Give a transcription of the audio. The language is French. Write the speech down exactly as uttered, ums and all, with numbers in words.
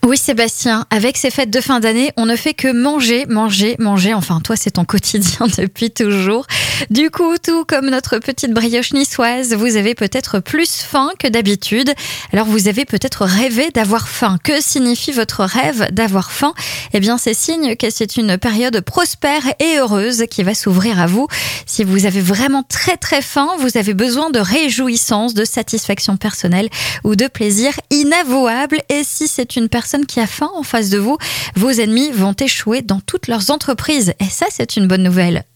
Oui Sébastien, avec ces fêtes de fin d'année, on ne fait que manger, manger, manger. Enfin, toi, c'est ton quotidien depuis toujours. Du coup, tout comme notre petite brioche niçoise, vous avez peut-être plus faim que d'habitude. Alors, vous avez peut-être rêvé d'avoir faim. Que signifie votre rêve d'avoir faim ? Eh bien, c'est signe que c'est une période prospère et heureuse qui va s'ouvrir à vous. Si vous avez vraiment très très faim, vous avez besoin de réjouissance, de satisfaction personnelle ou de plaisir inavouable. Et si c'est une personne qui a faim en face de vous, vos ennemis vont échouer dans toutes leurs entreprises. Et ça, c'est une bonne nouvelle.